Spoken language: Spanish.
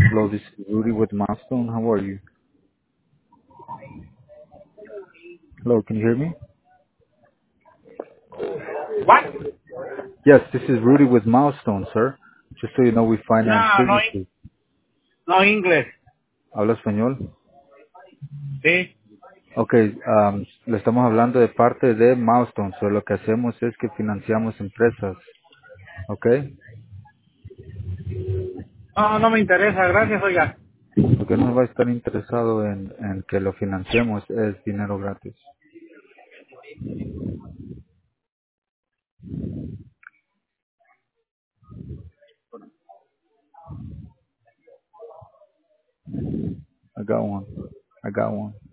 Hello, this is Rudy with Milestone. How are you? Hello, can you hear me? What? Yes, this is Rudy with Milestone, sir. Just so you know, we finance No, no, businesses. no inglés. ¿Habla español? Sí. Ok, le estamos hablando de parte de Milestone. So, lo que hacemos es que financiamos empresas. Ok, No, no me interesa, gracias, oiga. porque no va a estar interesado en que lo financiemos, es dinero gratis. I got one. I got one.